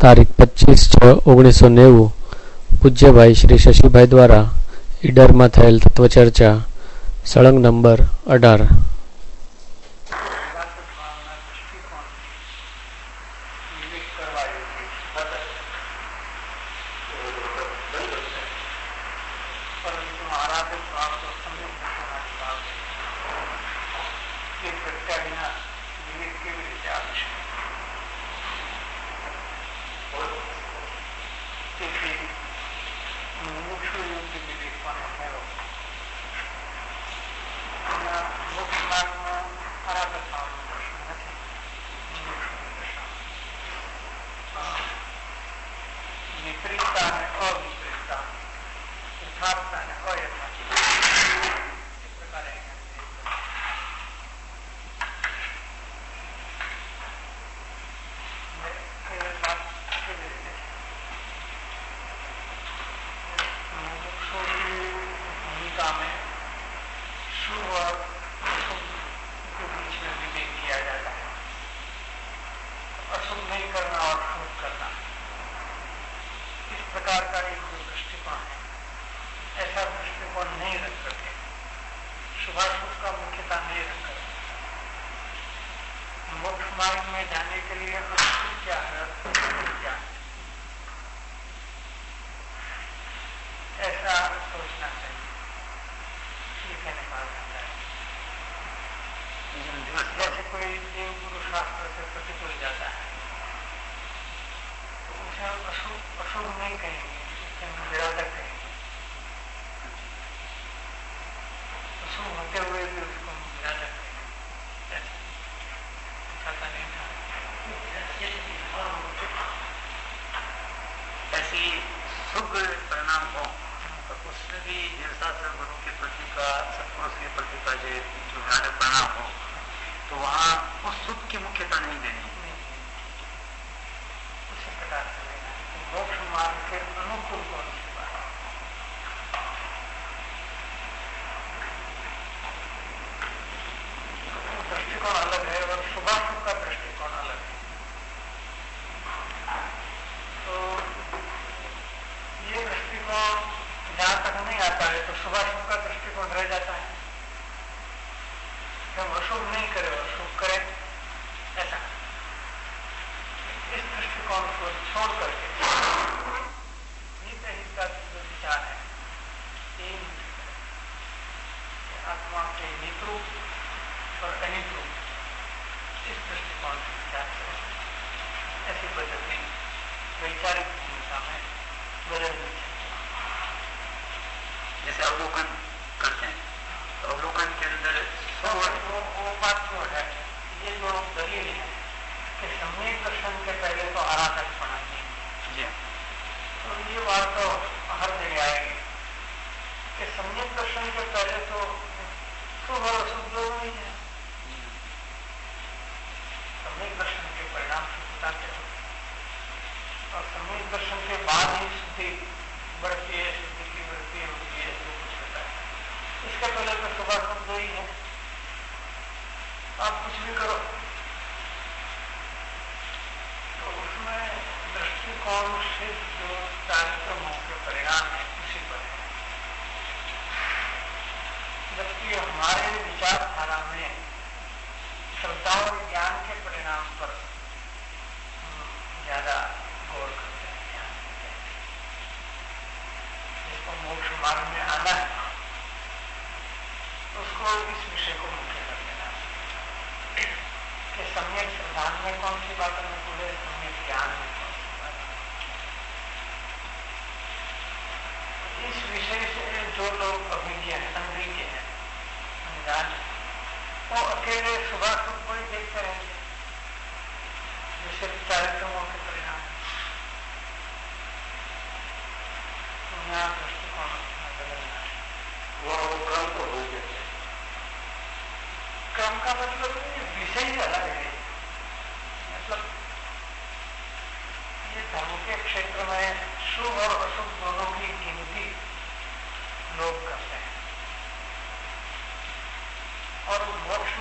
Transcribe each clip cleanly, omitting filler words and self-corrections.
તારીખ 25/6/1990 પૂજ્યભાઈ શ્રી શશીભાઈ દ્વારા ઈડરમાં થયેલ તત્વચર્ચા સળંગ નંબર 18।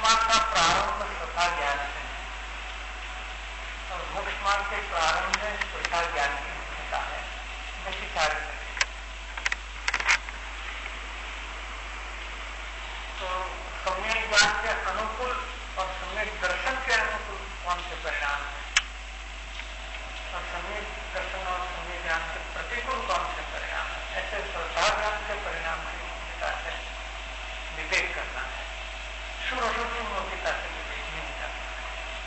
मोक्ष मार्ग के प्रारंभ में प्रकार ज्ञान की मुख्यता है, विचार करें। तो सम्यक ज्ञान के अनुकूल और सम्यक दर्शन के अनुकूल कौन से परिणाम है, और सम्यक दर्शन और सम्यक ज्ञान के प्रतिकूल कौन से परिणाम है, ऐसे प्रसार ज्ञान के परिणाम की मुख्यता से विवेक करना है। शुभ अशुभ की मुख्यता से विवेक नहीं करना है।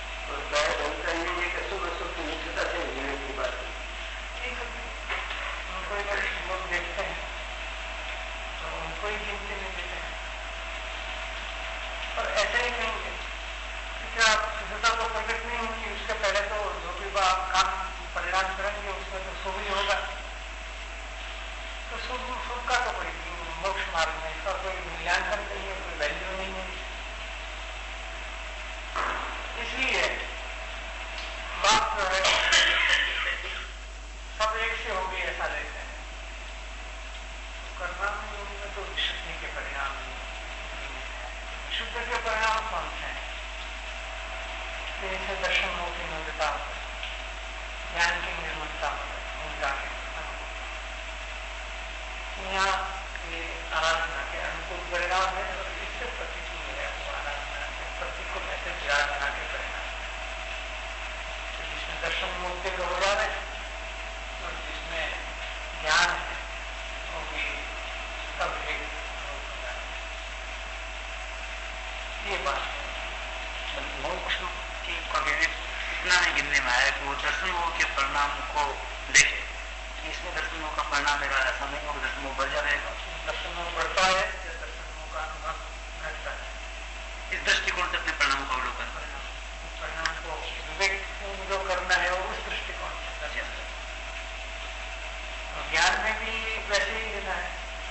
शुभ अशुभ की मुख्यता से विवेक की बात उनको लोग देखते हैं तो उनको ही गिनती नहीं देते हैं, और ऐसे ही कहेंगे क्योंकि आप शुद्धता को प्रकट नहीं होगी, उसके पहले तो जो भी आप काम परिणाम करेंगे उसमें तो शुभ ही होगा। तो शुभ का तो कोई मोक्ष मार्ग में इसका कोई मूल्यांकन नहीं है, कोई वैल्यू नहीं है। इसलिए बात जो है सब एक से होगी ऐसा लेते हैं, कर्म में तो विशुद्धि के परिणाम नहीं। विशुद्ध के परिणाम कौन से हैं? जैसे दर्शन मोह की मूलता, ज्ञान की निर्मलता, उनका यहाँ ये आराधना के अनुकूल परिणाम है, और इससे प्रतिकूल है वो आराधना के प्रतिकूल ऐसे विराधना के परिणाम, तो जिसमें दर्शन मूर्ति का हो रहा है और जिसमें ज्ञान है वो भी सब एक होता है। ये बात मोक्ष की विवेक इतना नहीं गिनने में आया कि वो दर्शन के परिणाम को देखे, इसमें दर्शनों का परिणाम मेरा ऐसा नहीं होगा, दर्शनों बढ़ जाएगा, दर्शनों बढ़ता है या दर्शनों का अनुभव घटता है। इस दृष्टिकोण से अपने परिणाम का अवलोकन करना, परिणाम को विवेक जो करना है वो उस दृष्टिकोण से करना है। ज्ञान में भी वैसे ही लेना है।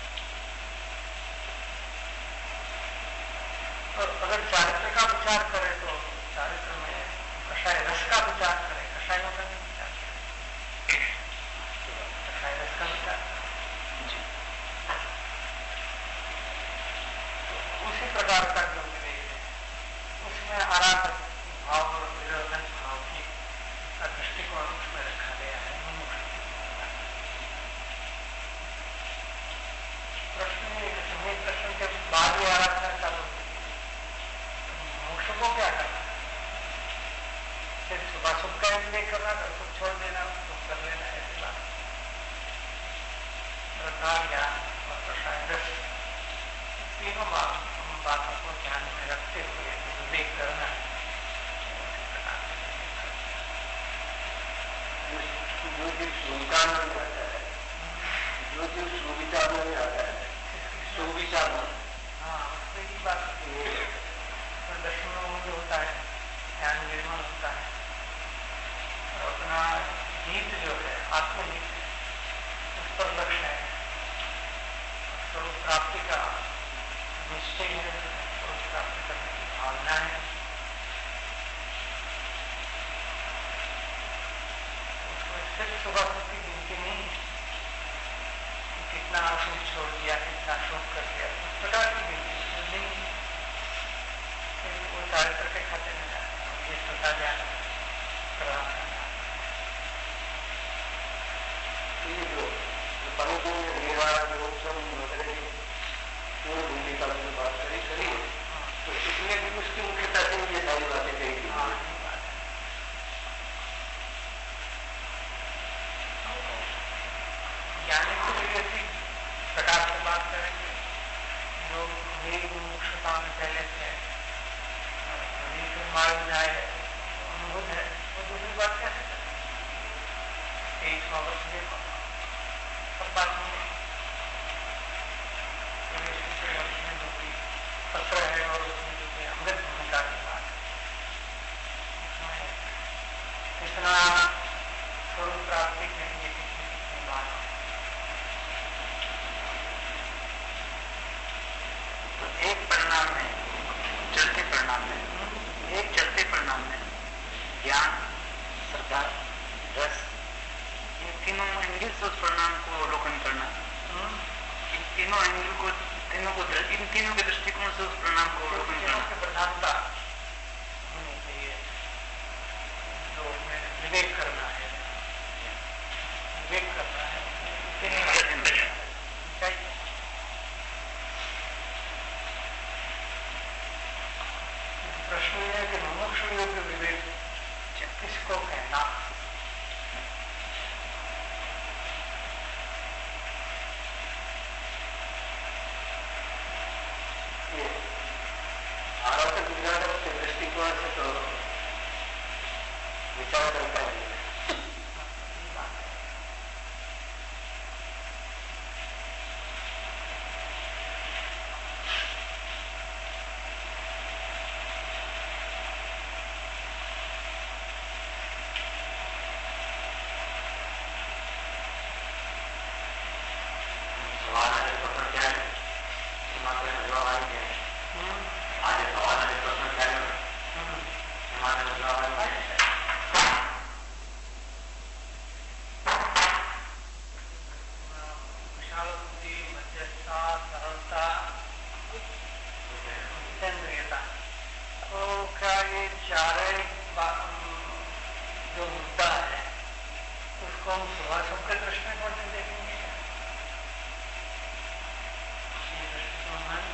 और अगर चारित्र का विचार करे तो चारित्र में कषाय रस का विचार करे, कषायों का नहीं विचार करे, रस का विचार। तो उसी प्रकार का जो विवेक है उसमें आराधक भाव और विरोधन भाव की दृष्टिकोण उसमें रखा गया है। प्रश्न के बाद ही आराधना चालू होती है, मोक्ष को क्या करना है? सिर्फ सुबह सुख का विवेक करना, सुख छोड़ देना, सुख कर लेना, ऐसी बात। श्रद्धा, ज्ञान और प्रसाद रस, तीनों बातों को ध्यान में रखते हुए विवेक करना है। जो जीव सुविचार में आता है, जो जीव सुविचार में आता है, सुविचार में, हाँ उसमें ही बात दर्शनों में होता है, ध्यान निर्मल होता है, और अपना हित जो है आत्महित है उस पर लक्ष्य है, स्वरूप प्राप्ति का निश्चय है, स्वरूप प्राप्ति करने की भावना है। उसमें सिर्फ सुबह की गिनती नहीं है, कितना अशुभ छोड़ दिया, कितना शुभ कर दिया, उस प्रकार की गिनती नहीं है। वो चारित्र के खाते में जाता है, ये श्रद्धा ज्ञान प्रदान करना। ये जो परिपूर्ण निर्वाण योग वगैरह पूर्ण भूमिका में बात करी तो इसमें भी उसकी मुख्यता से ये सारी बातें कही। हाँ ये बात है। ज्ञानी को भी ऐसी प्रकार से बात करेंगे जो मेरी मुमुक्षुता में पहले से मार्ग जाए अनुभूत है, वो दूसरी बात कैसे करें? 23 वर्ष देखो सब बात नहीं पत्र है, और उसमें जो कि अमृत भूमिका की बात है, उसमें कितना स्वरूप प्राप्ति के लिए कितनी बात है। तो एक परिणाम में चलते परिणाम में, एक चलते परिणाम में ज्ञान, श्रद्धा, रस, इन तीनों एंगल से उस परिणाम को अवलोकन करना, इन तीनों एंगल को इन तीनों के दृष्टिकोण से उस परिणाम को अवलोकन करना, प्रधानता होनी चाहिए, जो उसमें विवेक करना है, हम सुभाषुभ के दृष्टिकोण से देखेंगे ये दृष्टिकोण है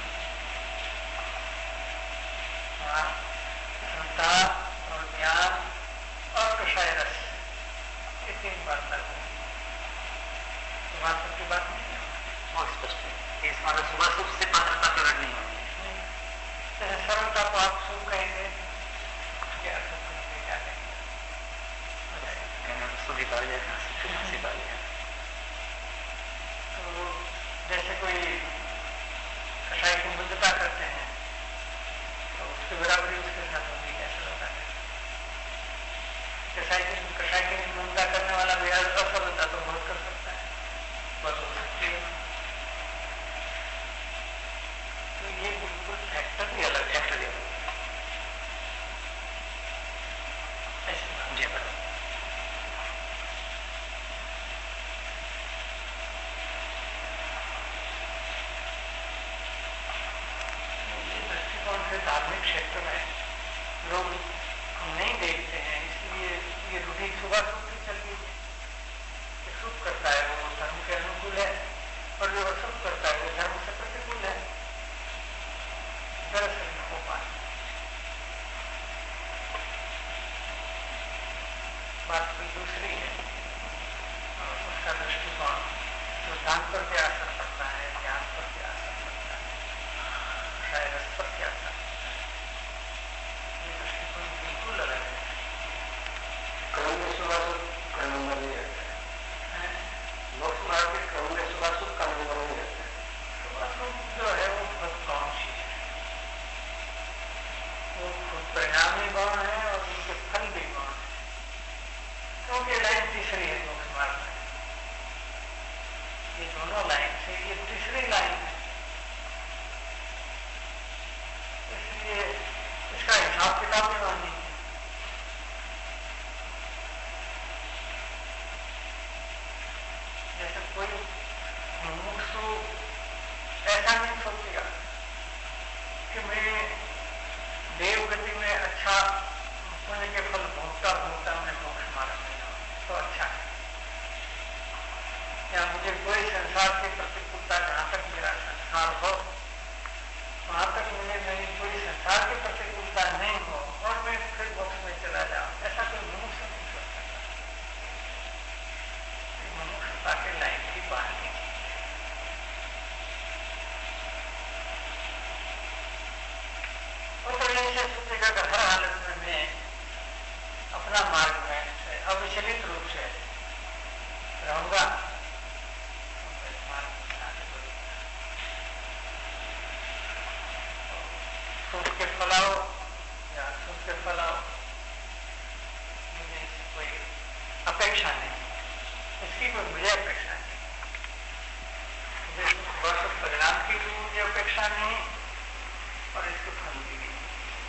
श्रद्धा और ज्ञान और कषाय रस, ये 3 बात लागू होगी। सुभाषुभ की बात नहीं है और स्पष्ट है, इस मामले सुभाषुभ से पात्रता की लड़नी होगी। सरलता को आप शुभ कहेंगे या अशुभ कहेंगे, क्या कहेंगे? शुभ कहा जाए। तो जैसे कोई कषाय की मुद्दता करते हैं तो उसके बराबरी उसके साथ होगी, कैसे होता है? कषाय की निंदा करने वाला भी असफलता तो बहुत कर सकता है, बहुत हो सकती है। तो ये बिल्कुल फैक्टर भी अलग है। ऐसी बात जी बता से धार्मिक क्षेत्र में लोग नहीं देखते हैं, इसलिए ये रूढ़ी सुभाषुभ की चल गई है। शुभ करता है वो धर्म के अनुकूल है और जो अशुभ करता है वो धर्म से प्रतिकूल है। दरअसल न हो पाए, बात कोई दूसरी है और उसका दृष्टिकोण सिद्धांत पर क्या असर पड़ता है, ज्ञान पर क्या असर पड़ता है, शायद रस पर क्या असर, ये दृष्टिकोण बिल्कुल अलग है। क्रम में सुभाषुभ का नंबर नहीं रहता है, मोक्ष मार्ग के क्रम में सुभाषुभ का नंबर नहीं रहता है। सुभाषुभ जो है वो बहुत कौन सी है, वो खुद परिणामी गौण है और उनके फल भी गौण है, क्योंकि लाइन तीसरी है मोक्ष मार्ग में। ये दोनों लाइन से ये तीसरी लाइन है, इसलिए इसका हिसाब किताब भी माननी है। जैसे कोई मुमुक्षु ऐसा नहीं सोचेगा कि मैं देवगति में अच्छा पुण्य के फल भोगता भोगता मैं मोक्ष मार्ग में जाऊं तो अच्छा है, या मुझे कोई संसार की प्रतिकूलता जहां तक मेरा संसार हो वहां तक मुझे मेरी कोई संसार की प्रतिकूलता नहीं हो और मैं फिर मोक्ष में चला जाऊं, ऐसा कोई मनुष्य नहीं सोच सकता। मनुष्यता के लाइन की बात नहीं। और तो ऐसे सोचेगा कि हर हालत में मैं अपना मार्ग में से अविचलित रूप से रहूंगा, सुख के फलाओ या सुख के फलाओ मुझे इसकी कोई अपेक्षा नहीं, इसकी कोई मुझे अपेक्षा नहीं, मुझे सुख परिणाम की भी मुझे अपेक्षा नहीं और इसके फल की भी।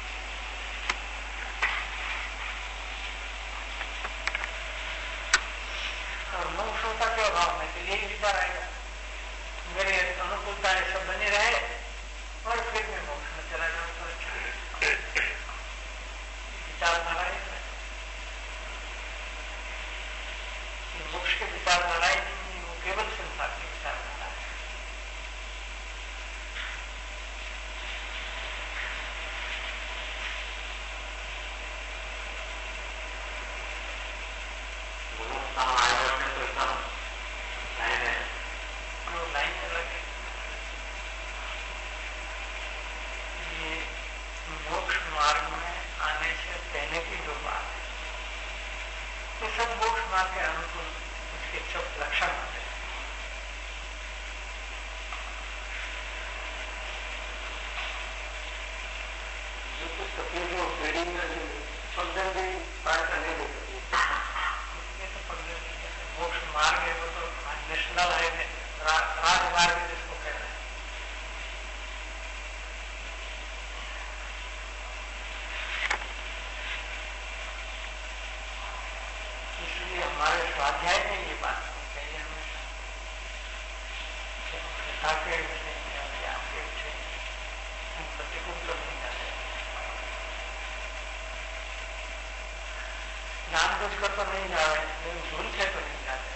और मोक्षता के अभाव में तो यही विचार आएगा, मेरे अनुकूलता ये सब बनी रहे और फिर मैं मोक्ष में चला जाऊं तो अच्छा। विचारधारा ये मोक्ष के विचारधारा ही नहीं, वो केवल संसार की विचारधारा है। लाइन अलग है। ये मोक्ष मार्ग में आने से पहले की जो बात है, ये सब मोक्ष मार्ग के अनुकूल उसके सब लक्षण होते हैं। जो कुछ तकलीफ हो पीढ़ी में पगडंडी भी पार करने को मोक्ष मार्ग है वो तो नेशनल हाईवे, राजमार्ग जिसको कह रहे हैं। इसलिए हमारे स्वाध्याय में ये बात होनी चाहिए हमेशा, प्रतिकूल तो नहीं जाते, जानबूझकर तो नहीं जा रहे, लेकिन भूल से तो नहीं जाते।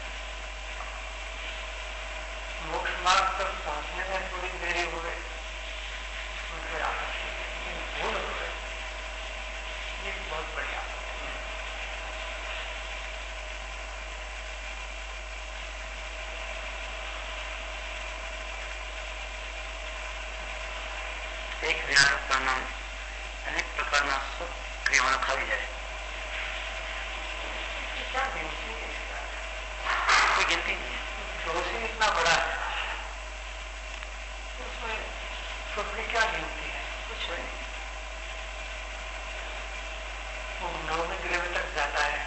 વિરાટ પ્રાણાયામ અનેક પ્રકારના સુખ ક્રિયાઓ ખાવી જાય. कोई गिनती नहीं है. जोश ही इतना बड़ा है उसमें सुख की क्या गिनती है? कुछ नहीं. वो नौवें ग्रह तक जाता है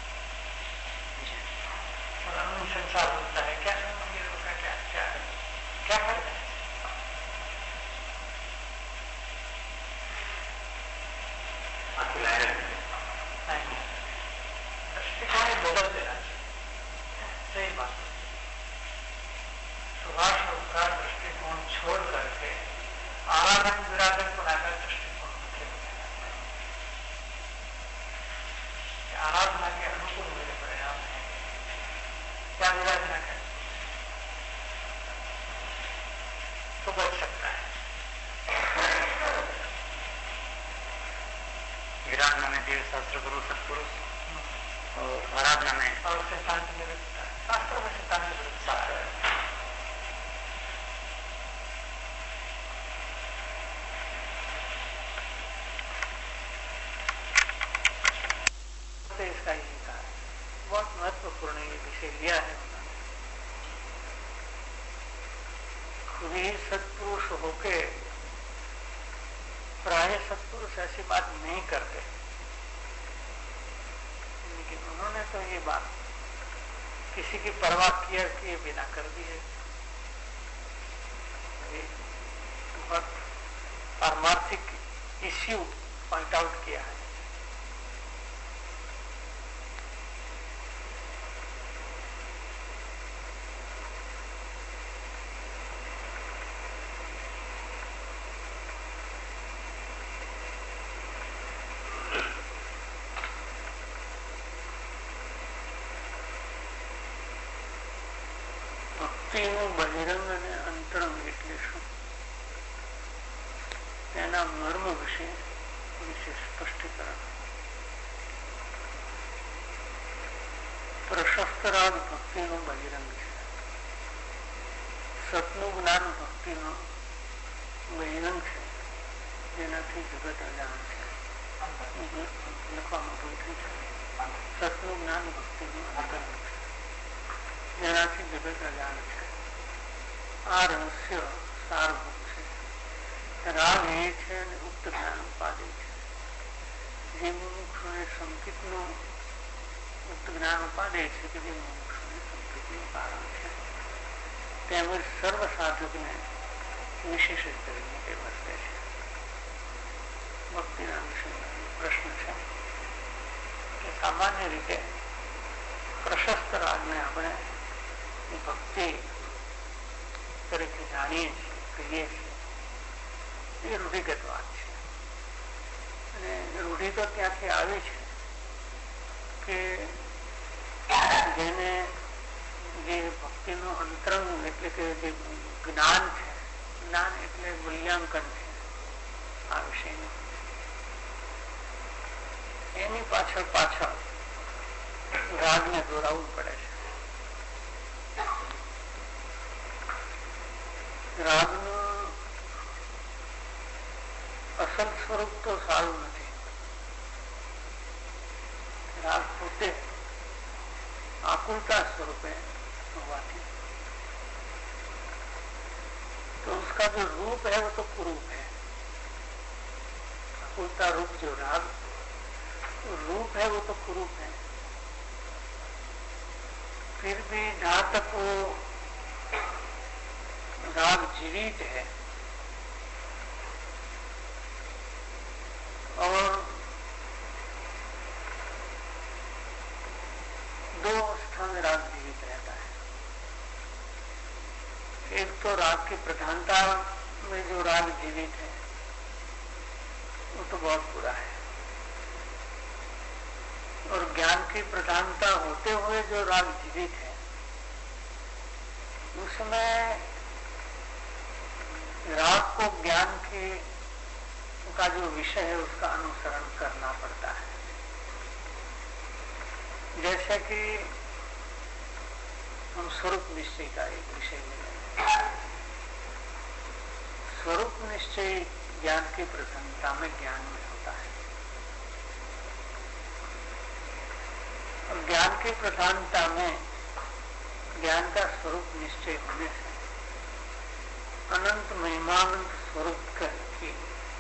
और अन्य संसार होता है. क्या समझिए उसका क्या क्या क्या फायदा है? दृष्टिकोण बदल देना चाहिए. सही बात. सुभाष का दृष्टिकोण छोड़ करके आराधन विराधन बनाकर दृष्टिकोण आराधना के अनुकूल मेरे परिणाम है. क्या विराधना करें तो बच सकता है. विराधना में देव शास्त्र गुरु सत्पुरुष और आराधना में और सिद्धांत निरुक्ता. शास्त्र में सिद्धांत निरुक्ता है. इसका यही कहा है. बहुत महत्वपूर्ण ये विषय लिया है. खुद ही सत्पुरुष होके प्राय सत्पुरुष ऐसी बात नहीं करते, लेकिन उन्होंने तो ये बात किसी की परवाह किए बिना कर दी है. बहुत पारमार्थिक इश्यू पॉइंट आउट किया है. બહિરંગ અને અંતરંગ એટલે શું તેના મર્મ વિશે સ્પષ્ટીકરણ. પ્રશસ્ત રાગ ભક્તિનું બહિરંગ છે. સતનું જ્ઞાન ભક્તિનું બહિરંગ છે, જેનાથી જગત અજાણ છે. લખવામાં ભૂલ થઈ છે. સતનું જ્ઞાન ભક્તિનું અંતરંગ છે, જેનાથી જગત અજાણ છે. આ રહસ્ય સારભૂત છે. રાગ એ છે અને ઉક્ત જ્ઞાન ઉપાધિ છે. જે મુમુક્ષુને સંકિતનું ઉક્ત જ્ઞાન ઉપાધિ છે કે જે મુમુક્ષુને સંકિતનું કારણ છે. તેમજ સર્વ સાધકને વિશેષિત કરીને તે વર્તે છે. ભક્તિના વિષયમાં પ્રશ્ન છે કે સામાન્ય રીતે પ્રશસ્ત રાગને આપણે ભક્તિ તરીકે જાણીએ છીએ, કહીએ છીએ. એ રૂઢિગત વાત છે. અને રૂઢિ તો ત્યાંથી આવી છે કે જેને જે ભક્તિનું અંતરંગ એટલે કે જે જ્ઞાન છે, જ્ઞાન એટલે મૂલ્યાંકન છે આ વિષયનું, એની પાછળ રાગને દોરાવવું પડે છે. રાગનું અસલ સ્વરૂપ તો સારું નથી. राग होते आकुलता स्वरूप है होवाથી तो उसका जो रूप है वो तो कुरूप है। आकुलता रूप जो राग रूप है वो तो कुरूप है। फिर भी जहां तक वो राग जीवित है और दो अवस्था में राग जीवित रहता है। एक तो राग की प्रधानता में जो राग जीवित है वो तो बहुत बुरा है, और ज्ञान की प्रधानता होते हुए जो राग जीवित है उसमें राग को ज्ञान की का जो विषय है उसका अनुसरण करना पड़ता है। जैसे कि हम स्वरूप निश्चय का एक विषय में स्वरूप निश्चय ज्ञान की प्रधानता में ज्ञान में होता है। और ज्ञान की प्रधानता में ज्ञान का स्वरूप निश्चय होने से अनंत महिमानंद स्वरूप की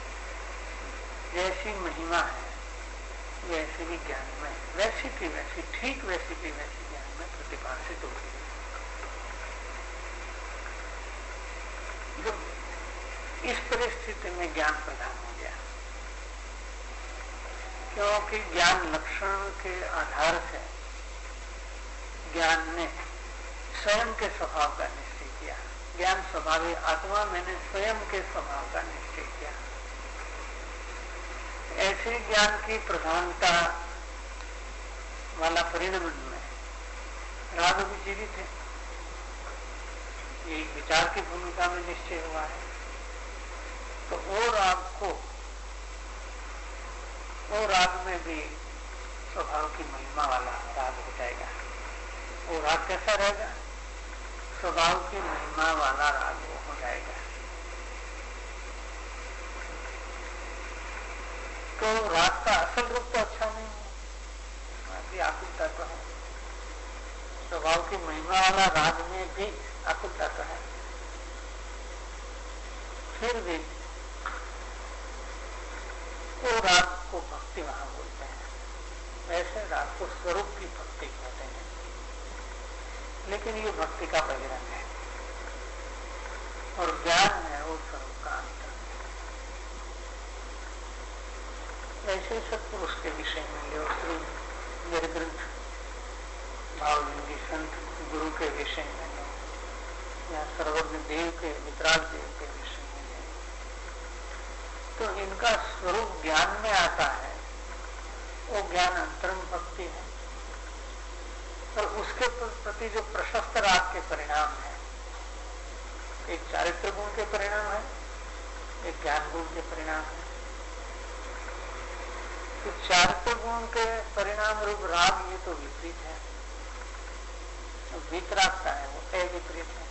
जैसी महिमा है वैसे भी ज्ञान में, वैसी की वैसी, ठीक वैसी की वैसी ज्ञान में प्रतिभाषित होती है। जब इस परिस्थिति में ज्ञान प्रदान हो गया, क्योंकि ज्ञान लक्षण के आधार से ज्ञान ने स्वयं के स्वभाव का निश्चय किया। ज्ञान स्वभाव आत्मा मैंने स्वयं के स्वभाव का निश्चय किया। ऐसे ज्ञान की प्रधानता वाला परिणमन में राग भी जीवित है। ये विचार की भूमिका में निश्चय हुआ है, तो वो राग में भी स्वभाव की महिमा वाला राग हो जाएगा। वो राग कैसा रहेगा? स्वभाव की महिमा वाला राग हो जाएगा। तो राग का असल रूप तो अच्छा नहीं है, आकुलता तो है। स्वभाव की महिमा वाला राग में भी आकुलता तो है, फिर भी वो राग को भक्ति वहां बोलते हैं। ऐसे राग को स्वरूप की भक्ति कहते हैं, लेकिन ये भक्ति का बहिरंग है और ज्ञान है वो स्वरूप का अंतर। ऐसे सत्पुरुष के विषय में लो, श्री मेरे ग्रंथ भावलिंगी संत गुरु के विषय में लो, या सर्वज्ञ देव के, वितराग देव के विषय में लो, तो इनका स्वरूप ज्ञान में आता है। वो ज्ञान अंतरंग भक्ति है और उसके प्रति जो प्रशस्त राग के परिणाम है, एक चारित्र गुण के परिणाम है, एक ज्ञान गुण के परिणाम है। तो चारित्र गुण के परिणाम रूप राग ये तो विपरीत है, वितरागता है वो अविपरीत है।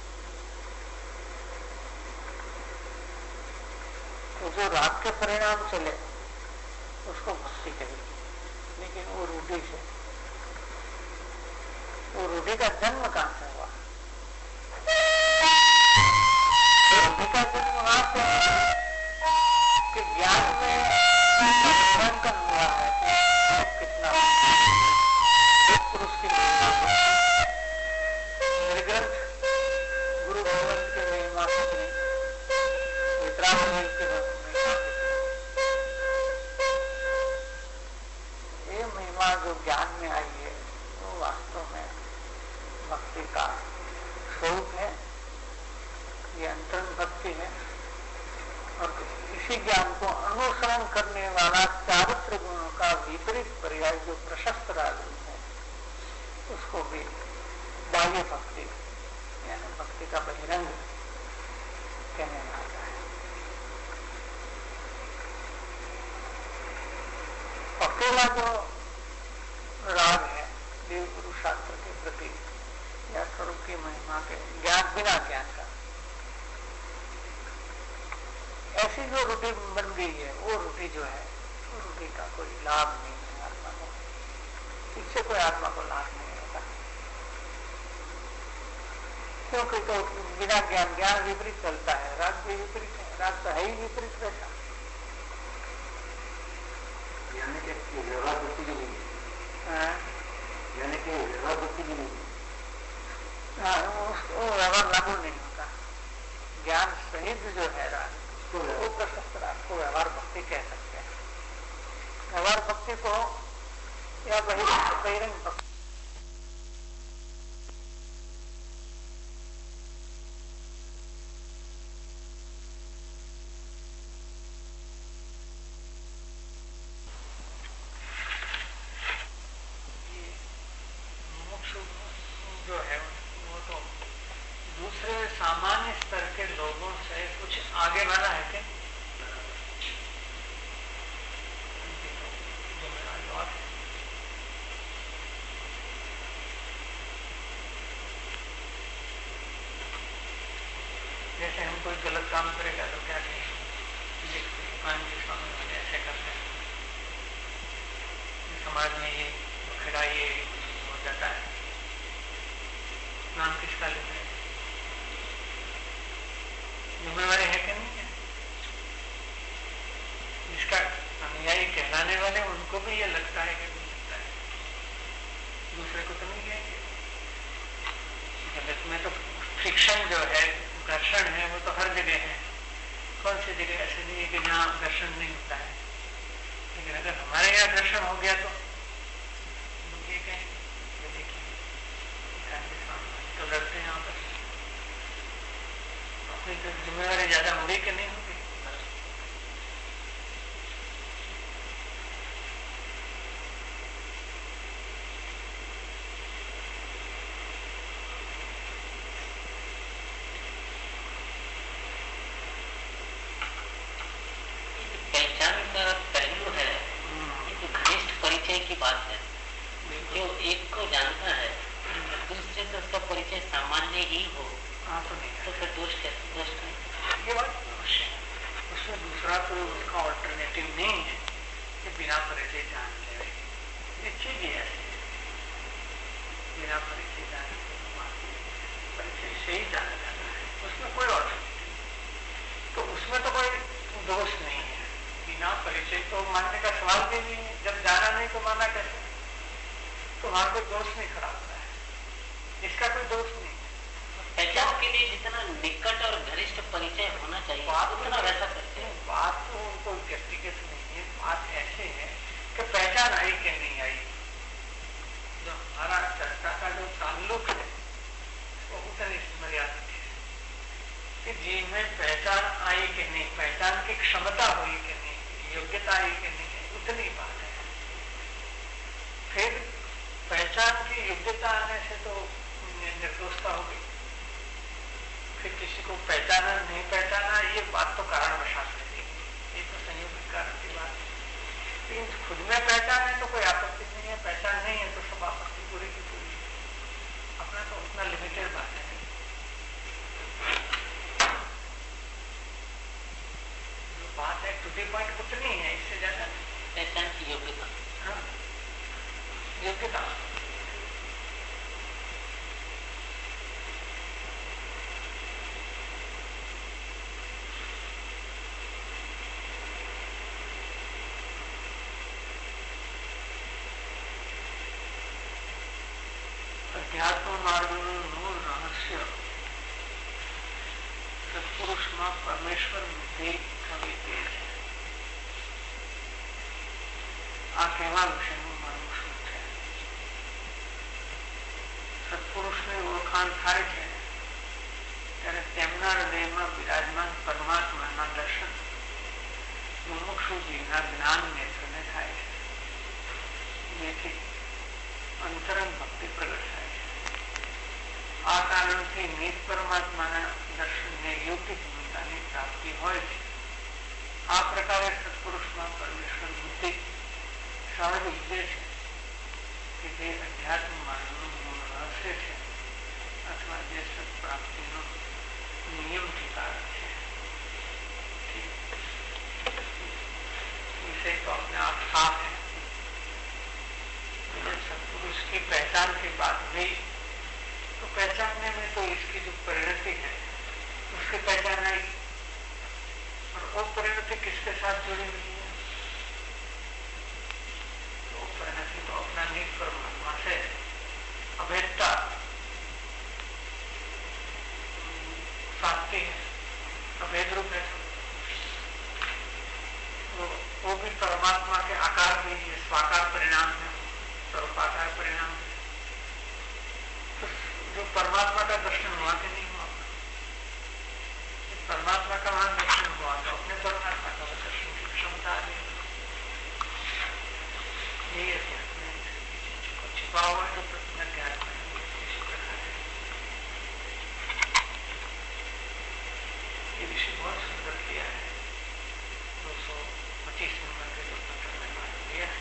तो जो राग के परिणाम चले उसको भक्ति कहेगी, लेकिन वो रूढ़ी से, वो रूढ़ी का जन्म कहां से हुआ? रूढ़ी का जन्म वहां से कि ज्ञान में मूल्यांकन हुआ है कि कितना पुरुष की मेरे ग्रंथ गुरु भगवंत के महिमा कितनी, वितराग देव के महिमा कितनी। ये महिमा जो ज्ञान में आई है वो वास्तव में भक्ति का स्वरूप है, ये अंतरंग भक्ति है। और इसी ज्ञान को अनुसरण करने वाला चारित्र गुणों का विपरीत पर्याय जो प्रशस्त राग है, उसको भी बाह्य भक्ति यानी भक्ति का बहिरंग कहने लगता है। अकेला जो राग है देव गुरु शास्त्र के प्रति या स्वरूप की महिमा के ज्ञान बिना ज्ञान का, ऐसी जो रूढ़ी बन गई है, वो रूढ़ी जो है वो रूढ़ी का कोई लाभ नहीं है आत्मा को, इससे कोई आत्मा को लाभ नहीं होता। क्योंकि तो बिना ज्ञान, ज्ञान विपरीत चलता है, राग भी विपरीत है, राग तो है ही विपरीत वैसा। यानी कि व्यवहार बुद्धि भी नहीं, यानी कि व्यवहार बुद्धि भी नहीं, वो व्यवहार लागू नहीं होता। ज्ञान सहित जो है राग, वो प्रशस्त राग को व्यवहार भक्ति कह सकते हैं। व्यवहार भक्ति को या बहिरंग भक्ति जो है वो तो दूसरे सामान्य स्तर के लोगों से कुछ आगे वाला है क्या? ऐसे हम कोई गलत काम करेगा तो क्या कहेंगे, स्वामी वाले ऐसे करते हैं, समाज में ये खड़ा ये हो जाता है, नाम किसका लेते हैं, जिम्मेवारी है कि नहीं है? जिसका अनुयायी कहलाने वाले उनको भी ये लगता है कि नहीं लगता है, दूसरे को तो नहीं कहेंगे। जगत में तो फ्रिक्शन जो है, घर्षण है, वो तो हर जगह है। कौन सी जगह ऐसे नहीं है कि जहाँ घर्षण नहीं होता है, लेकिन अगर हमारे यहाँ घर्षण हो गया तो लोग ये कहेंगे, ये देखिए तो लड़ते हैं आपस में, अपनी तो जिम्मेवारी ज्यादा होगी कि नहीं होगी। अध्यात्म मार्ग में मूल रहस्य सत्पुरुष में परमेश्वर बुद्धि कभी तेज है। आ कहवा विषयનું મારું શું છે? સત્પુરુષની ઓળખાણ થાય છે ત્યારે તેમના હૃદયમાં વિરાજમાન પરમાત્માના દર્શન મુમુક્ષુ જીવના જ્ઞાન નેત્રને થાય છે, જેથી અંતરંગ ભક્તિ પ્રગટ થાય છે। આ કારણથી નિજ પરમાત્માના દર્શનને યોગ્ય ભૂમિકાની પ્રાપ્તિ હોય છે। આ પ્રકારે સત્પુરુષમાં પરમેશ્વર બુદ્ધિ સહજ ઉપજે છે કે જે અધ્યાત્મ માર્ગનું મૂળ રહસ્ય છે અથવા જે સત્પ્રાપ્તિનો નિયમ के कारण है। विषय तो अपने आप साफ है। सत्पुरुष की पहचान की बात हुई तो पहचानने में तो इसकी जो परिणति है उसकी पहचान आई, और वो परिणति किसके साथ जुड़ी हुई है? तो परिणति तो अपना निज परमात्मा से अभेदता साधती है, अभेद रूप है। वो भी परमात्मा के आकार भी है, स्वाकार परिणाम है, स्वरूपाकार परिणाम है। तो जो परमात्मा का दर्शन हुआ कि नहीं हुआ? परमात्मा का वहां दर्शन हुआ तो अपने परमात्मा का दर्शन की क्षमता आ गई। यही अध्यात्म को छिपा हुआ है, तो अध्यात्म इसी प्रकार है। ये विषय बहुत सुंदर किया है। 225 नंबर के जो पत्र में मान लिया है,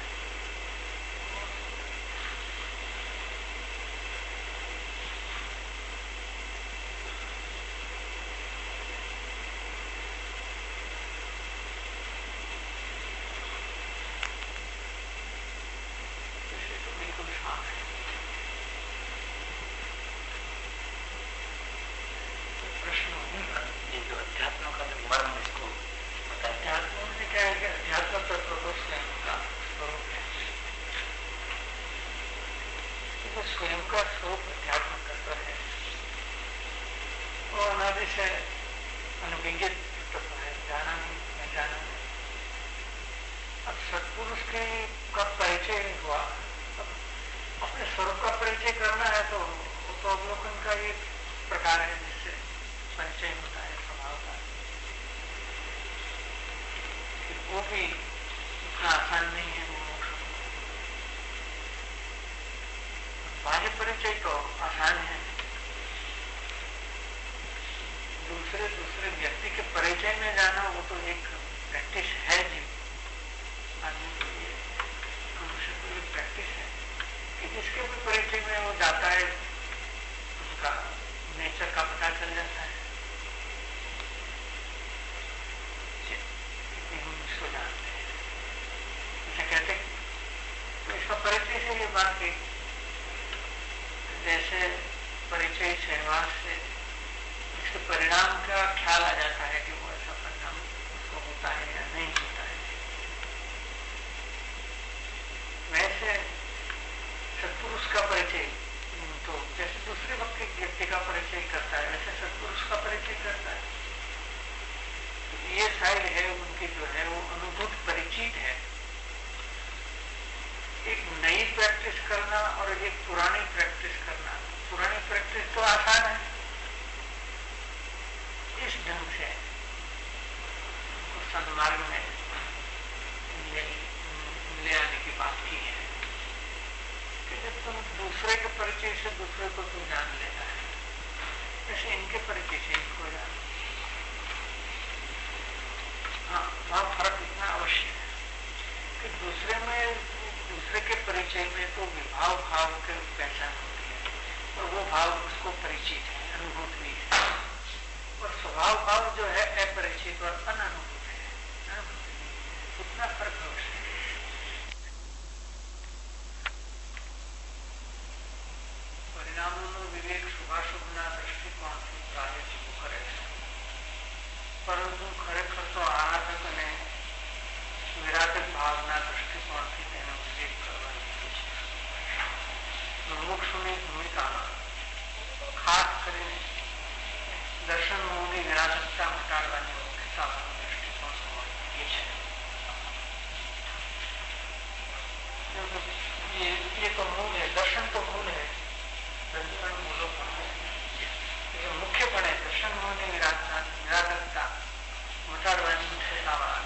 का स्वरूप अध्यात्म तत्व है, वो अनादि से अनुविज्ञित तत्व है, जाना नहीं, न जाना नहीं। अब सत्पुरुष के का परिचय हुआ, अपने स्वरूप का परिचय करना है तो वो तो अवलोकन का एक प्रकार है जिससे परिचय होता है स्वभाव का। वो भी इतना आसान नहीं है। बाह्य परिचय तो आसान है, दूसरे व्यक्ति के परिचय में जाना वो तो एक प्रैक्टिस है जी, आदमी के लिए, मनुष्य को एक प्रैक्टिस है कि जिसके भी परिचय में वो जाता है उसका नेचर का पता चल जाता है। इतनी हम इसको जानते हैं, इसे कहते हैं। तो इसका परिचय से ये बात की, जैसे परिचय सहवास से इसके परिणाम का ख्याल आ जाता है कि वो ऐसा परिणाम उसको होता है या नहीं होता है। वैसे सत्पुरुष का परिचय तो जैसे दूसरे व्यक्ति का परिचय करता है वैसे सत्पुरुष का परिचय करता है। तो ये साइड है उनकी जो है वो अनुभूत परिचित है। एक नई प्रैक्टिस करना और एक पुरानी प्रैक्टिस करना, पुरानी प्रैक्टिस तो आसान है, इस ढंग से सन्मार्ग में ले आने की बात की है कि जब तुम दूसरे के परिचय से दूसरे को तुम जान लेना है, जैसे इनके परिचय से इनको जान। हाँ, वहां फर्क इतना अवश्य है कि दूसरे के परिचय में तो विभाव भाव के पहचान होती है और वो भाव उसको परिचित है, अनुभूत नहीं है। और स्वभाव भाव जो है अपरिचित और अनुभूत है, उतना फर्क अवश्य है। परिणामों विवेक शुभाशुभना दृष्टिकोण से कार्य शुरू करे, परंतु खरेखर तो आराधक ने विराटक भावना दृष्टिकोण से तेना विवेक करवानी मुमुक्षुની ભૂમિકામાં ખાસ કરીને દર્શન મોહની વિરાટકતા ઘટાડવાની મુખ્યતાનો દૃષ્ટિકોણ એ છે। ये तो मूल है, दर्शन तो मूल है, दर्शन मूलों पर है, मुख्य पण है दर्शन मोहनी विराटकता घटाडવાની मुख्यतावाળા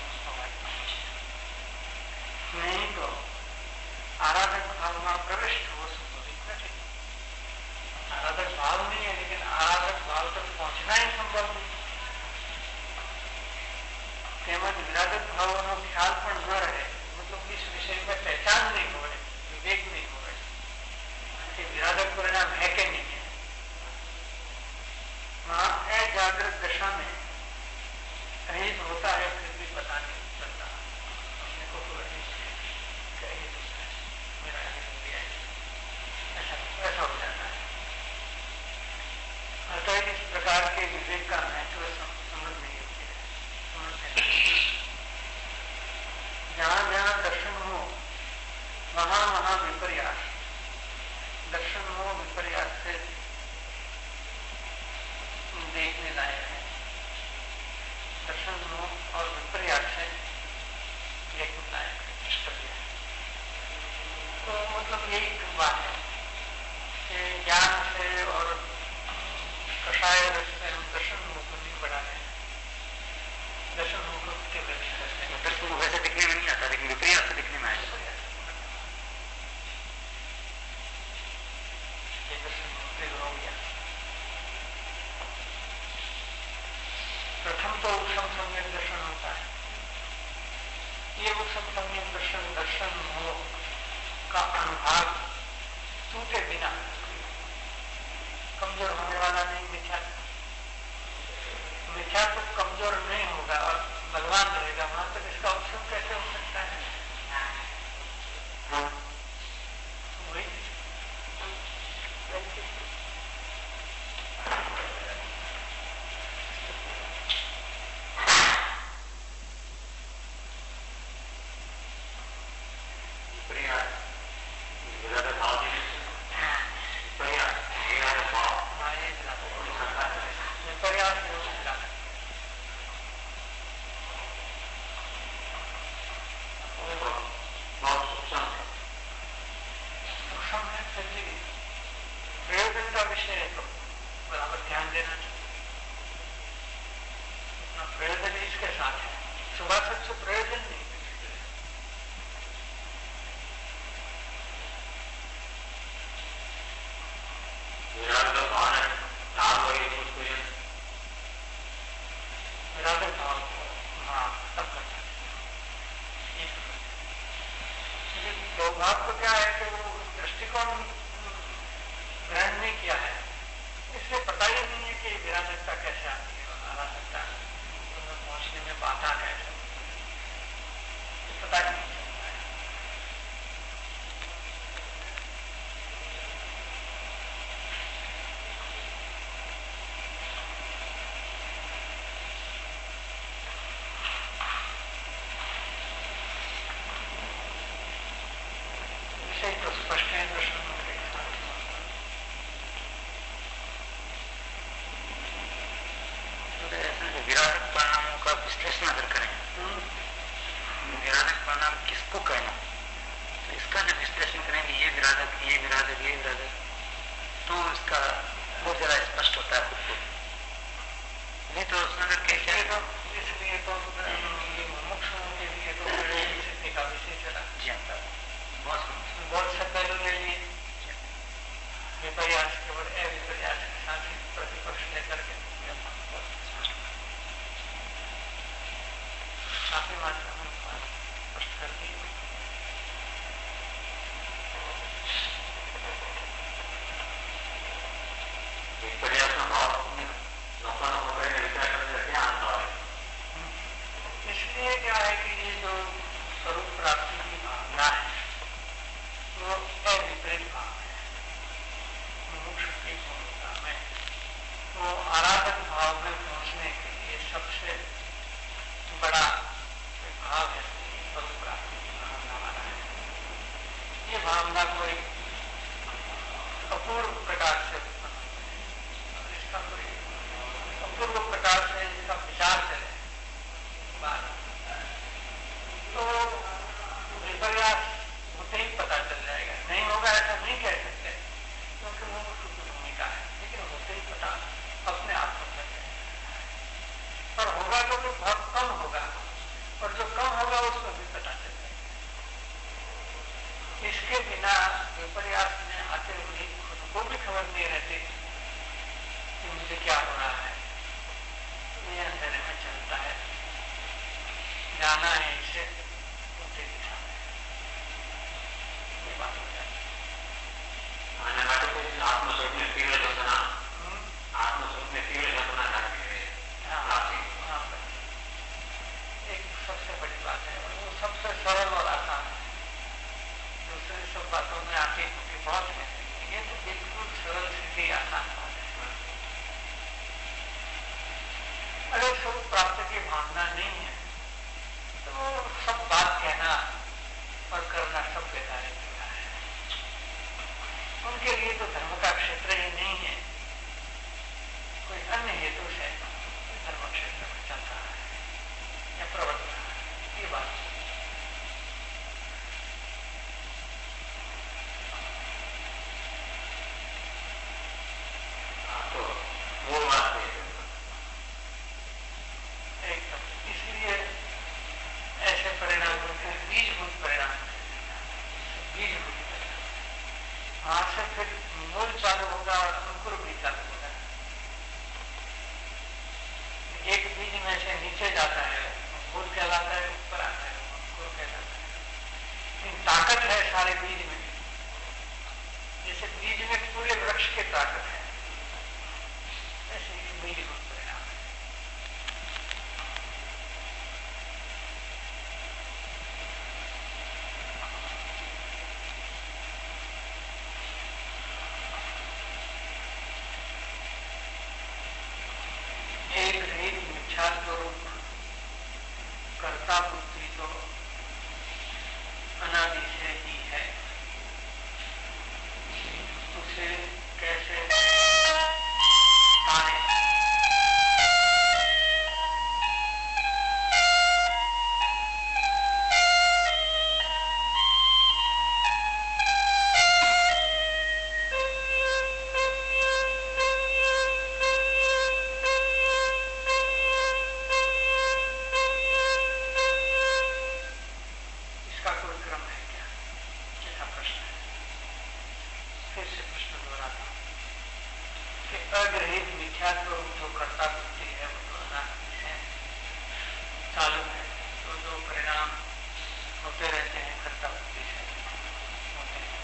नहीं तो आराधक भाव में प्रवेश हो संभवित नहीं। आराधक भाव नहीं है लेकिन आराधक भाव तक पहुंचना ही संभव नहीं। तेमज विराधक भाव नो ख्याल पण न रहे, मतलब इस विषय में पहचान नहीं हो, विवेक नहीं हो कि विराधक परिणाम है कि नहीं है। वहां अजागृत दशा में रहित होता है, फिर भी पता नहीं चलता अपने को तो ऐसा हो जाता है। अतः इस प्रकार के विवेक का महत्व समझ नहीं होती है, समझते नहीं। जहां जहां दर्शन हो वहां वहां विपर्यास, दर्शन हो विपर्यास से देखने लायक है। दर्शन हो और विपर्यास से देखने लायक है। तो मतलब यही बात है कि ज्ञान से और कषाय रस से हम दर्शन मुख नहीं बढ़ा रहे हैं, दर्शन मुख के वृद्धि करते हैं। दर्शन मुख वैसे दिखने में नहीं आता लेकिन विपर्यास से दिखने में आएगा। ये दर्शन मुख हो गया। प्रथम तो उत्तम सम्यक दर्शन होता है। ये उत्तम सम्यक दर्शन दर्शन मोह का अनुभाग टूटे बिना कमजोर होने वाला नहीं। मिथ्या तो कमजोर नहीं होगा और बलवान रहेगा, वहां तक इसका उत्सव कैसे हो सकता है? वही उपासक से प्रयोजन नहीं। विराट भाव को हाँ खत्म करना चाहिए। लोग भाव को क्या है कि वो दृष्टिकोण ग्रहण नहीं किया है, इसलिए पता ही नहीं है कि विराजकता कैसे आती है, अराजकता पहुंचने में बाधा कैसे पता ही नहीं चलता है। विषय तो स्पष्ट है प्रश्न के साथ। विराजक परिणामों का विश्लेषण अगर करें, विराजक परिणाम किसको कहना, तो इसका जब विश्लेषण करेंगे ये विराजक ये विराजक ये विराजक, तो इसका बहुत ज्यादा स्पष्ट होता है खुद को। नहीं तो उसमें अगर कैसे तो इसलिए तो मुमुक्षुओं के लिए तो सिद्धि का विषय चला। जी हाँ, बहुत से पहलू ले लिए, विपर्यास केवल अविपर्यास के साथ ही प्रतिपक्ष लेकर के काफी मात्रा में स्पष्ट कर दी। इसलिए क्या है कि ये जो स्वरूप प्राप्ति की भावना है वो अविपरीत भाव है। मुमुक्षु की भूमिका में वो आराधक भाव में पहुंचने के लिए सबसे बड़ा भाव है स्वरूप प्राप्ति की भावना वाला है। ये भावना कोई अपूर्व प्रकार से उत्पन्न है, इसका कोई अपूर्व प्रकार से इसका विचार करें बात तो विपर्यास होते ही पता चल जाएगा। नहीं होगा ऐसा नहीं कह सकते क्योंकि वो भूमिका है, लेकिन होते ही पता अपने आप को चल जाएगा। और होगा तो भी बहुत कम होगा, और जो कम होगा उसको भी पता चल जाएगा। इसके बिना विपर्यास में आते हुए खुद को भी खबर नहीं रहती कि मुझे क्या हो रहा है। ये अंधेरे में चलता है, जाना है इसे उल्टी दिशा में, ये बात हो जाती है। आत्मस्वरूप में तीव्र घटना, आत्मस्वरूप में तीव्र घटना एक सबसे बड़ी बात है, और वो सबसे सरल और आसान है। दूसरी सब बातों में आके क्योंकि बहुत है, ये तो बिल्कुल सरल सीधी आसान बात है। अगर स्वरूप प्राप्ति की भावना नहीं है तो अग्रहित मिथ्यात्व जो कर्ता बुद्धि है वो तो अनात्मिक है, चालू है, तो जो परिणाम होते रहते हैं कर्ता बुद्धि से होते हैं,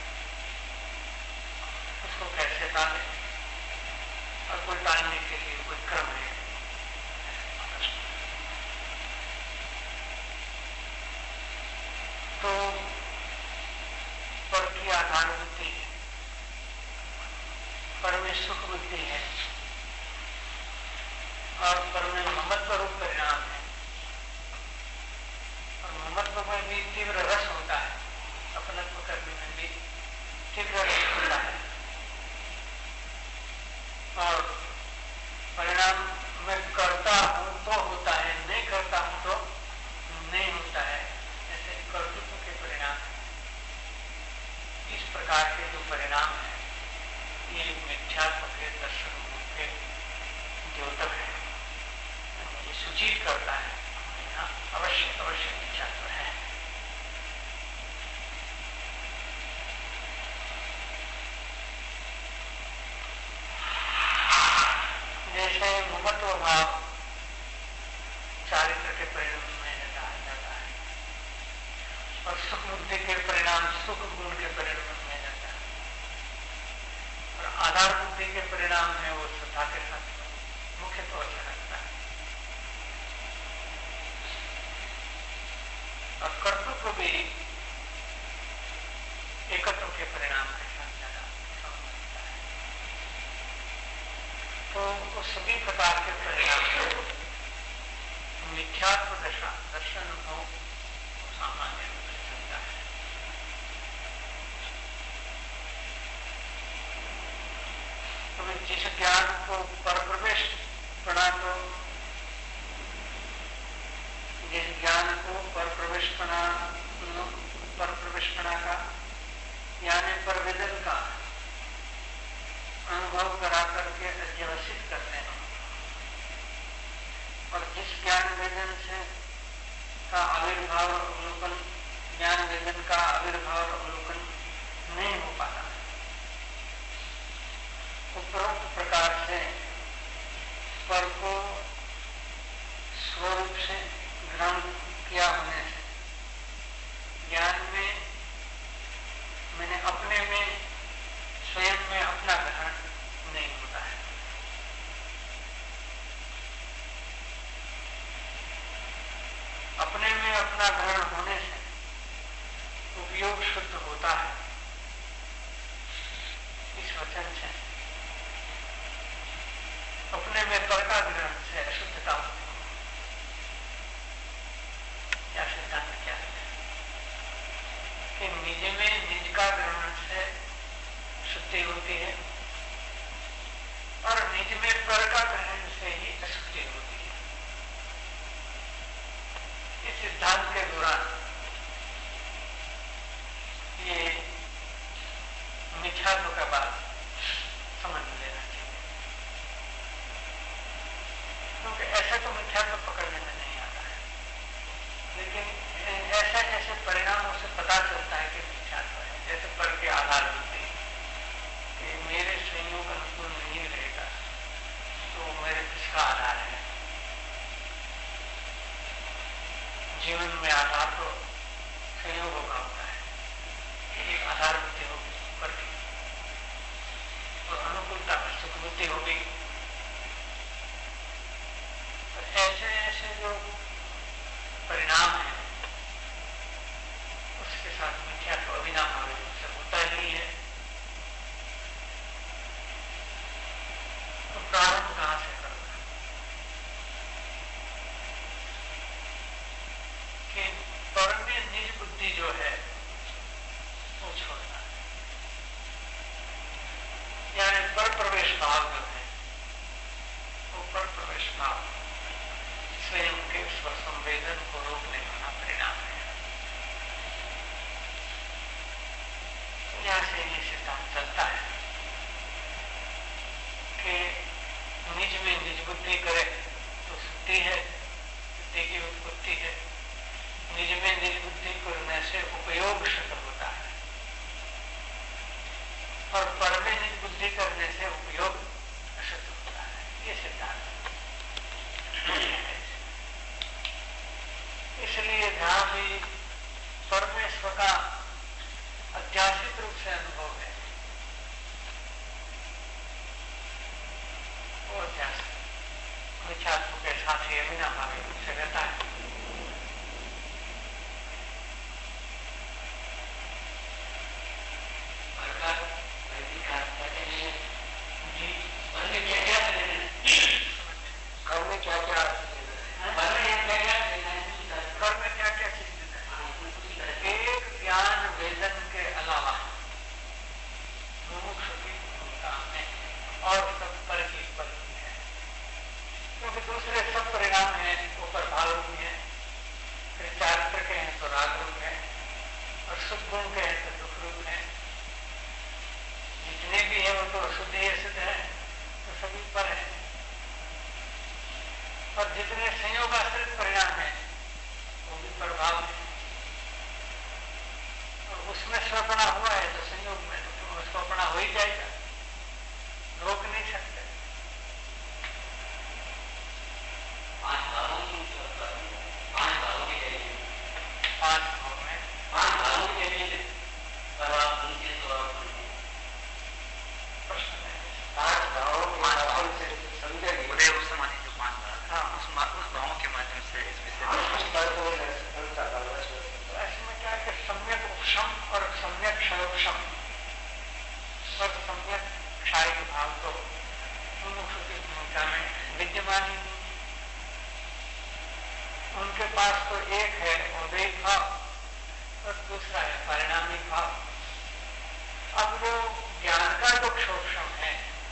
उसको कैसे टाले और कोई टालने के लिए कोई क्रम है? तो पर की आधार बुद्धि है, पर में सुख बुद्धि है और पर में ममत्व रूप परिणाम है, और ममत्व में भी तीव्र रस होता है, अपनत्व करने में भी तीव्र रस होता है, और परिणाम में करता हूं तो होता है, नहीं करता हूं तो नहीं होता है, ऐसे कर्तृत्व के परिणाम। इस प्रकार के जो परिणाम है ये मिथ्यात्व के दर्शन के द्योतक है, ये सूचित करता है यहाँ अवश्य अवश्य मिथ्यात्व है। जैसे ममत्व भाव चारित्र के परिणाम में जाता है और सुख बुद्धि के परिणाम सुख गुण के परिणाम में जाता है, और आधार बुद्धि के परिणाम में वो श्रद्धा के साथ मुख्य तौर से रखता है, और कर्तृत्व भी एकत्व के परिणाम के साथ ज्यादा संबंधित है। तो वो सभी प्रकार के परिणाम मिथ्यात्व दर्शन हो सामान्य रूप से चलता है। तो जिस ज्ञान को पर प्रवेश पड़ा, तो जिस ज्ञान को पर प्रवेश पड़ा का यानी परवेदन का अनुभव करा करके अध्यवसित करते हैं, और जिस ज्ञान वेदन से का आविर्भाव अवलोकन, ज्ञान वेदन का आविर्भाव अवलोकन नहीं हो पाता, उपरोक्त प्रकार से पर को स्वरूप से ग्रहण किया होने से ज्ञान में मैंने अपने में स्वयं में अपना ग्रहण नहीं होता है। अपने में अपना ग्रहण होने से उपयोग शुद्ध होता है, इस वचन से अपने में पर का ग्रहण से अशुद्धता होती है। क्या सिद्धांत क्या है कि निज में निज का ग्रहण से शुद्धि होती है और निज में पर का ग्रहण से ही अशुद्धि होती है। इस सिद्धांत के दौरान ये मिथ्यात्व का बात समझ लेना चाहिए, क्योंकि ऐसे तो मिथ्यात्व पकड़ने में नहीं आता है, लेकिन ऐसे ऐसे परिणामों से पता चलता है कि मिथ्यात्व है। जैसे पर के आधार होते हैं कि मेरे संयोग अनुकूल नहीं रहेगा तो मेरे किसका आधार है? जीवन में आधार तो संयोगों का होता है, एक आधार बुद्धि होगी पर की, और अनुकूलता में सुख बुद्धि होगी। तो ऐसे ऐसे जो परिणाम है उसके साथ मिथ्यात्व अविनाभावी रूप से होता ही है। तो प्रारंभ कहां से करना कि पर में निज बुद्धि जो है वो छोड़ना है, यानी पर प्रवेश भाव जो है वो पर प्रवेश भाव स्वयं के स्वसंवेदन को रोकने वाला परिणाम है। यहां से ये सिद्धांत चलता है कि निज में निज बुद्धि करे तो शुद्धि है, शुद्धि की उत्पत्ति है। निज में निज बुद्धि करने से उपयोग शुद्ध होता है, और पर में निज बुद्धि करने से उपयोग अशुद्ध विद्यमान ही नहीं। उनके पास तो एक है उदय भाव और दूसरा है परिणामी भाव। अब वो ज्ञान का जो क्षोभम है,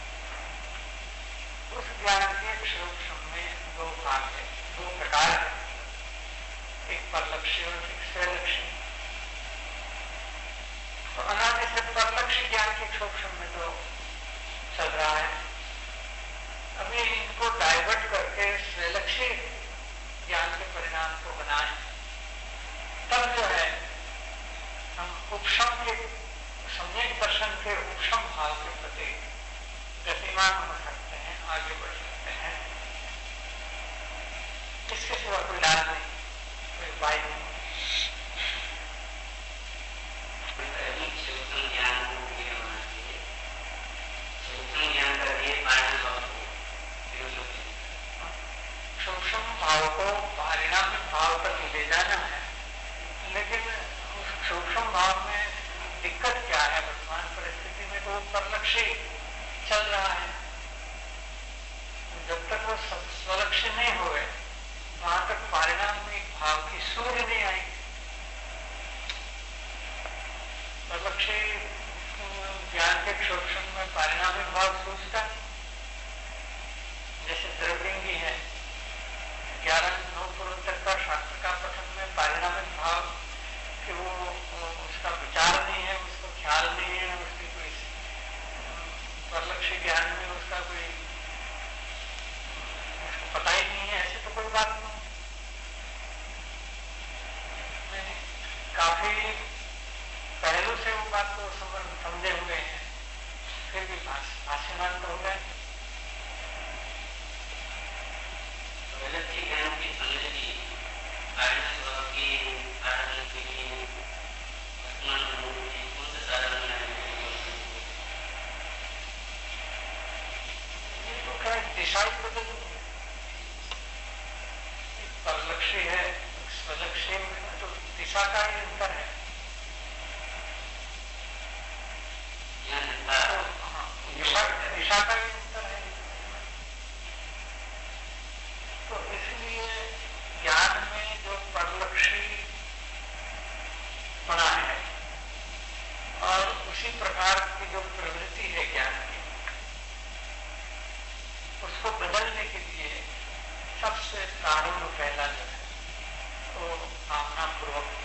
उस ज्ञान के क्षोभम में दो भाग है, दो प्रकार है, एक परलक्ष्य और एक स्वलक्ष्य। तो अनादि से परलक्ष्य ज्ञान के क्षोभम में तो चल रहा है। अभी इनको डाइवर्ट करके स्वलक्ष्य ज्ञान के परिणाम को बनाए, तब जो है हम उपशम के सम्यक दर्शन के उपशम भाव के प्रति गतिमान हो सकते हैं, आगे बढ़ सकते हैं। इसके सिवा कोई इलाज नहीं, कोई उपाय नहीं। सूक्ष्म भाव को परिणामी भाव तक ले जाना है, लेकिन उस सूक्ष्म भाव में दिक्कत क्या है? वर्तमान परिस्थिति में तो परलक्ष्य चल रहा है। जब तक वो स्वलक्ष्य नहीं हुए, वहां तक परिणामिक भाव की सूर्य नहीं आई। परलक्ष्य ज्ञान के सूक्ष्म में परिणामिक भाव सूझता, जैसे द्रव्यलिंगी है, 11-9 पूर्व तक का शास्त्र का पठन में परिणामिक भाव कि वो उसका विचार नहीं है, उसको ख्याल नहीं है, उसकी कोई परलक्ष्य ज्ञान में उसका कोई उसको पता ही नहीं है, ऐसी तो कोई बात नहीं। काफी पहलू से वो बात को समझे हुए हैं, फिर भी भाष्यमान तो हो गए। दिशा ही बदल गई। परलक्ष्य है, स्वलक्ष्य में तो दिशा का ही अंतर है। दिशा का ही अंतर है। तो इसलिए ज्ञान में जो परलक्ष्य बना है और उसी प्रकार की जो प्रवृत्ति है ज्ञान की, उसको बदलने के लिए सबसे प्रारंभ पहला जो है वो कामना पूर्वक